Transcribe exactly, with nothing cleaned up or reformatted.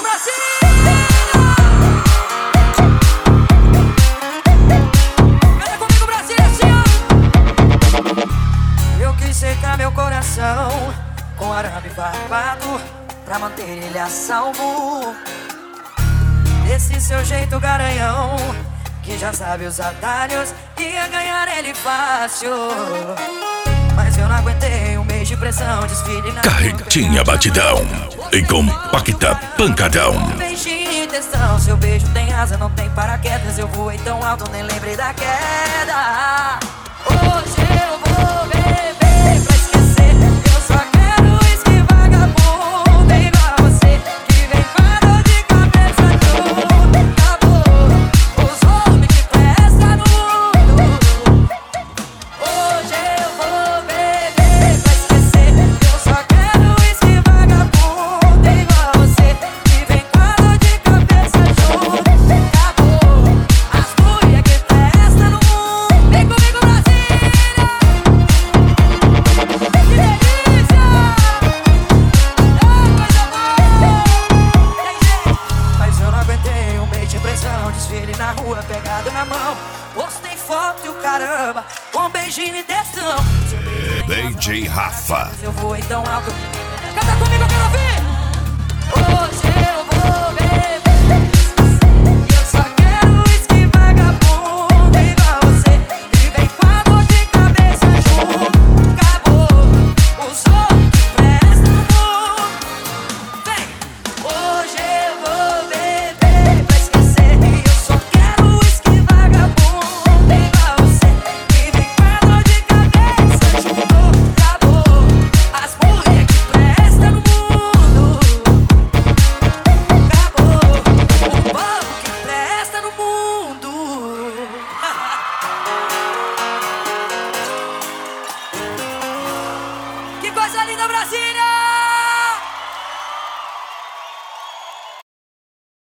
Canta comigo, Brasília, assim, ó. Eu quis secar meu coração com arame farpado pra manter ele a salvo. Desse seu jeito garanhão, que já sabe os atalhos, ia ganhar ele fácil. Mas eu não aguentei um mês de pressão, desfile na Carretinha batidão e compacta pancadão. Beijinho e testão, seu beijo tem asa, não tem paraquedas. Eu voei tão alto, nem lembrei da queda. Hoje eu vou beber pra esquecer. Eu só quero uísque vagabundo igual você, que vem com a dor de cabeça tudo. Acabou os homens que prestam no mundo. Hoje eu vou beber pra esquecer. Eu só quero uísque vagabundo igual você, que vem com a dor de cabeça junto. Acabou as mulheres que prestam no mundo. Vem comigo, Brasília! Que delícia! É coisa boa! Tem gente, mas eu não aguentei um mês de pressão. Desfile na rua, pegado na mão. Postei foto e o caramba, com beijinho e testão. D J Rafa. Eu vou então alto. Canta comigo, eu quero ouvir! Hoje eu vou beber. Eu só quero uísque vagabundo igual você, e vem com a dor de cabeça junto. Acabou os homens que prestam no mundo. Vem! Hoje eu vou beber pra esquecer. Eu só quero uísque vagabundo igual você, e vem com a dor de cabeça junto. Acabou as mulheres que prestam no mundo. Acabou o povo que presta no mundo. Que coisa linda, Brasília!